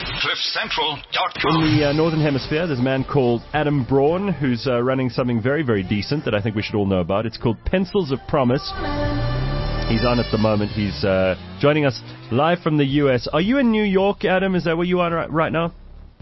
CliffCentral.com. In the Northern Hemisphere, there's a man called Adam Braun who's running something very, very decent that I think we should all know about. It's called Pencils of Promise. He's on at the moment. He's joining us live from the U.S. Are you in New York, Adam? Is that where you are right now?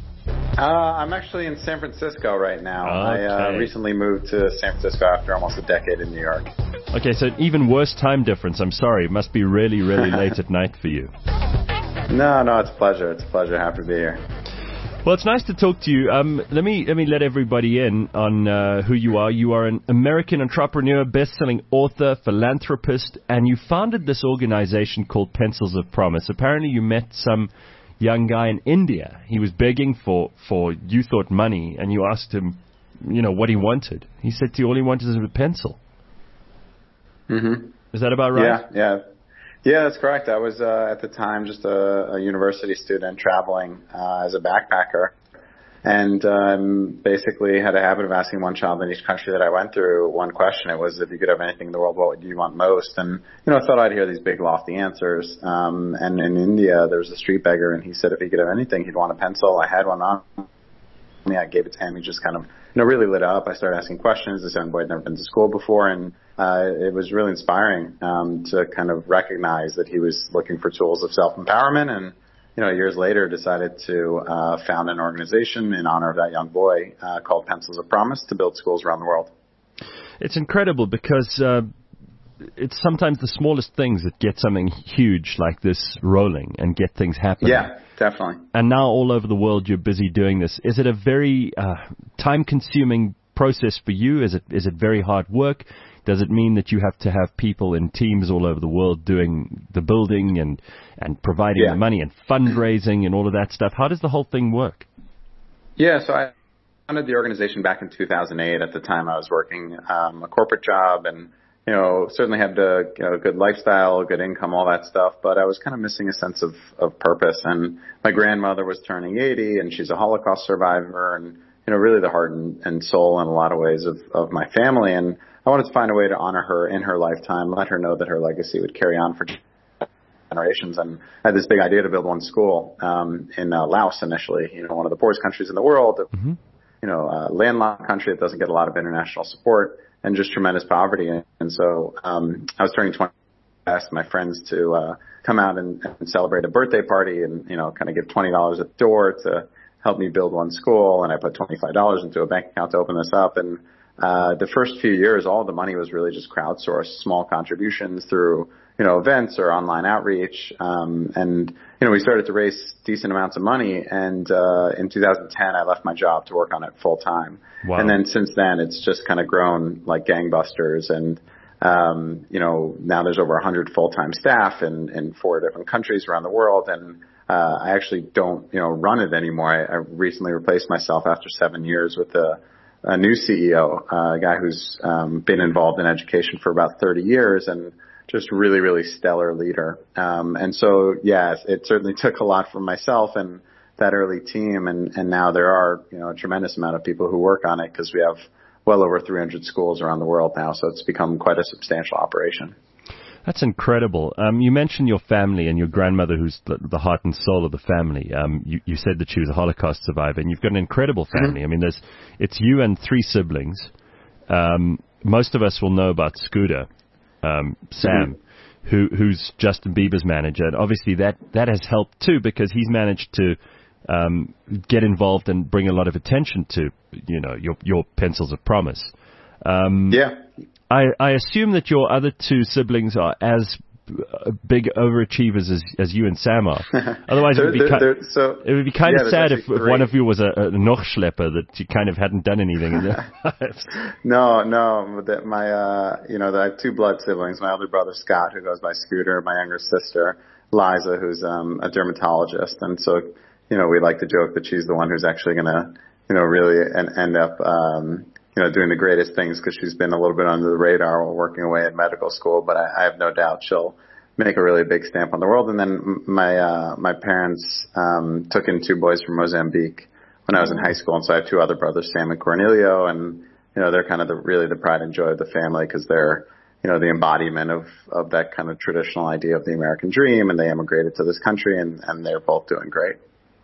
I'm actually in San Francisco right now. Okay. I recently moved to San Francisco after almost a decade in New York. Okay, so even worse time difference. I'm sorry. It must be really, really late at night for you. No, it's a pleasure. It's a pleasure. Happy to be here. Well, it's nice to talk to you. Let me let everybody in on who you are. You are an American entrepreneur, best-selling author, philanthropist, and you founded this organization called Pencils of Promise. Apparently, you met some young guy in India. He was begging for you thought money, and you asked him, what he wanted. He said to you, all he wanted is a pencil. Mm-hmm. Is that about right? Yeah, that's correct. I was at the time just a university student traveling as a backpacker, and basically had a habit of asking one child in each country that I went through one question. It was, if you could have anything in the world, what would you want most? And I thought I'd hear these big lofty answers. And in India, there was a street beggar, and he said if he could have anything, he'd want a pencil. I had one on me. I gave it to him. He just kind of really lit up. I started asking questions. This young boy had never been to school before, and it was really inspiring to kind of recognize that he was looking for tools of self-empowerment, and years later decided to found an organization in honor of that young boy called Pencils of Promise to build schools around the world. It's incredible because it's sometimes the smallest things that get something huge like this rolling and get things happening. Yeah, definitely. And now all over the world you're busy doing this. Is it a very time-consuming process for you? Is it very hard work? Does it mean that you have to have people in teams all over the world doing the building and providing the money and fundraising and all of that stuff? How does the whole thing work? Yeah, so I founded the organization back in 2008. At the time I was working a corporate job and certainly had a good lifestyle, good income, all that stuff, but I was kind of missing a sense of purpose. And my grandmother was turning 80, and she's a Holocaust survivor, and really the heart and soul in a lot of ways of my family. And I wanted to find a way to honor her in her lifetime, let her know that her legacy would carry on for generations. And I had this big idea to build one school in Laos initially, one of the poorest countries in the world, mm-hmm. A landlocked country that doesn't get a lot of international support and just tremendous poverty. And so I was turning 20. I asked my friends to come out and celebrate a birthday party and, kind of give $20 at the door to help me build one school. And I put $25 into a bank account to open this up. And the first few years, all the money was really just crowdsourced, small contributions through, events or online outreach. And we started to raise decent amounts of money. And in 2010, I left my job to work on it full time. Wow. And then since then, it's just kind of grown like gangbusters. And, now there's over 100 full-time staff in 4 different countries around the world. And I actually don't, run it anymore. I recently replaced myself after 7 years with a new CEO, a guy who's been involved in education for about 30 years and just really, really stellar leader. And so, yes, it certainly took a lot from myself and that early team. And now there are, a tremendous amount of people who work on it because we have well over 300 schools around the world now. So it's become quite a substantial operation. That's incredible. You mentioned your family and your grandmother, who's the heart and soul of the family. You said that she was a Holocaust survivor, and you've got an incredible family. Mm-hmm. I mean, it's you and 3 siblings. Most of us will know about Scooter, Sam, mm-hmm. who's Justin Bieber's manager, and obviously that has helped too because he's managed to get involved and bring a lot of attention to your Pencils of Promise. I assume that your other 2 siblings are as big overachievers as you and Sam are. Otherwise, it would be kind of sad if one of you was a Nochschlepper, that you kind of hadn't done anything in their lives. No. I have 2 blood siblings. My older brother, Scott, who goes by Scooter, my younger sister, Liza, who's a dermatologist. And so, we like to joke that she's the one who's actually going to, really end up doing the greatest things because she's been a little bit under the radar while working away at medical school. But I have no doubt she'll make a really big stamp on the world. And then my parents took in 2 boys from Mozambique when I was in high school. And so I have 2 other brothers, Sam and Cornelio. And, they're kind of really the pride and joy of the family because they're, the embodiment of that kind of traditional idea of the American dream. And they immigrated to this country and they're both doing great.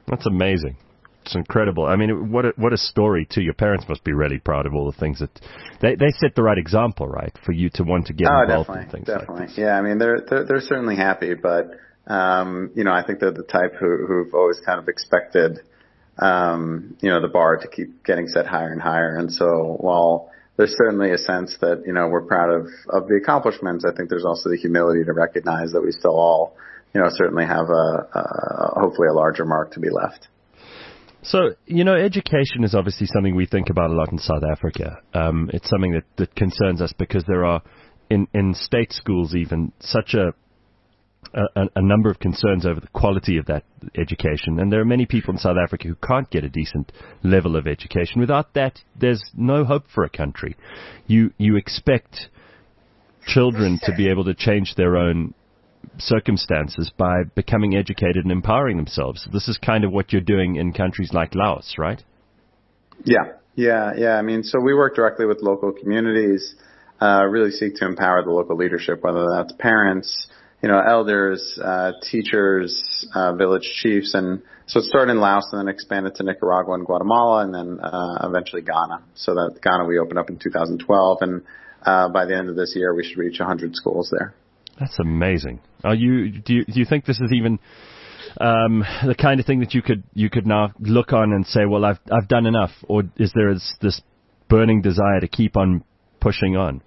That's amazing. It's incredible. I mean, what a story, too. Your parents must be really proud of all the things that... They set the right example, right, for you to want to get involved in things like this. Yeah, I mean, they're certainly happy, but, I think they're the type who've always kind of expected, the bar to keep getting set higher and higher. And so while there's certainly a sense that, we're proud of the accomplishments, I think there's also the humility to recognize that we still all, certainly have hopefully a larger mark to be left. So, education is obviously something we think about a lot in South Africa. It's something that concerns us because there are, in state schools even, such a number of concerns over the quality of that education. And there are many people in South Africa who can't get a decent level of education. Without that, there's no hope for a country. You expect children to be able to change their own circumstances by becoming educated and empowering themselves. This is kind of what you're doing in countries like Laos, right? Yeah. I mean, so we work directly with local communities, really seek to empower the local leadership, whether that's parents, elders, teachers, village chiefs. And so it started in Laos and then expanded to Nicaragua and Guatemala and then eventually Ghana. So that Ghana we opened up in 2012. And by the end of this year, we should reach 100 schools there. That's amazing. Do you think this is even the kind of thing that you could now look on and say, well, I've done enough, or is there this burning desire to keep on pushing on?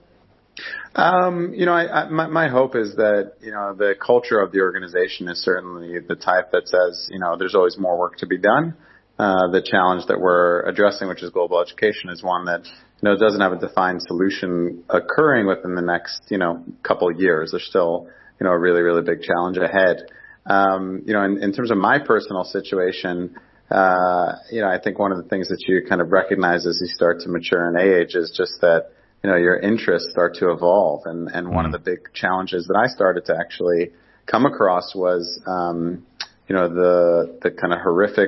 My hope is that the culture of the organization is certainly the type that says there's always more work to be done. The challenge that we're addressing, which is global education, is one that doesn't have a defined solution occurring within the next, couple of years. There's still, a really, really big challenge ahead. In terms of my personal situation, I think one of the things that you kind of recognize as you start to mature in age is just that, your interests start to evolve. And one of the big challenges that I started to actually come across was, the kind of horrific,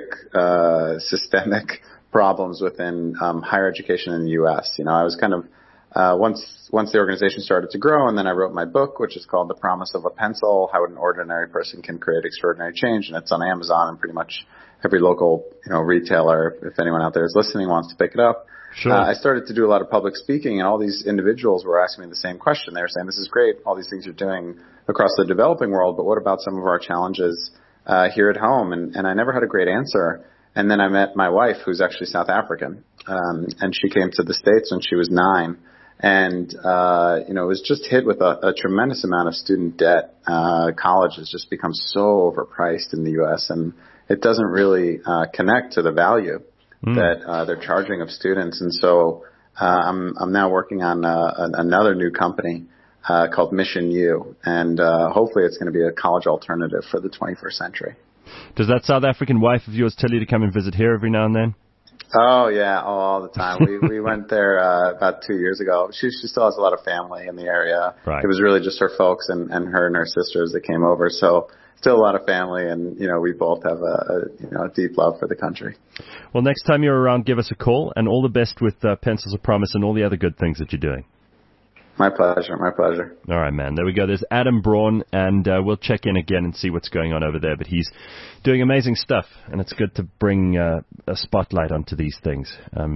systemic problems within higher education in the U.S. I was kind of once the organization started to grow, and then I wrote my book, which is called The Promise of a Pencil: How an Ordinary Person Can Create Extraordinary Change, and it's on Amazon and pretty much every local retailer. If anyone out there is listening wants to pick it up. Sure. I started to do a lot of public speaking, and all these individuals were asking me the same question. They were saying, "This is great, all these things you're doing across the developing world, but what about some of our challenges here at home?" And I never had a great answer. And then I met my wife, who's actually South African, and she came to the States when she was 9. And, was just hit with a tremendous amount of student debt. College has just become so overpriced in the U.S., and it doesn't really connect to the value that they're charging of students. And so I'm now working on another new company called Mission U, and hopefully it's going to be a college alternative for the 21st century. Does that South African wife of yours tell you to come and visit here every now and then? Oh, yeah. All the time. We went there about 2 years ago. She still has a lot of family in the area. Right. It was really just her folks and her and her sisters that came over. So still a lot of family, and, we both have a deep love for the country. Well, next time you're around, give us a call, and all the best with Pencils of Promise and all the other good things that you're doing. My pleasure. All right, man. There we go. There's Adam Braun, and we'll check in again and see what's going on over there. But he's doing amazing stuff, and it's good to bring a spotlight onto these things.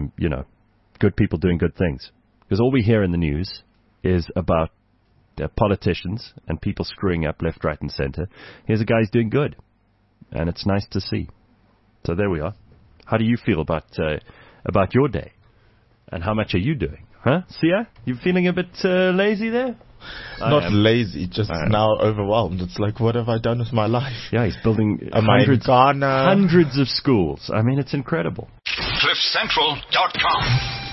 Good people doing good things. Because all we hear in the news is about politicians and people screwing up left, right, and center. Here's a guy who's doing good, and it's nice to see. So there we are. How do you feel about your day, and how much are you doing? Huh? Sia? You feeling a bit lazy there? Not lazy, just now overwhelmed. It's like, what have I done with my life? Yeah, he's building hundreds of schools. I mean, it's incredible. CliffCentral.com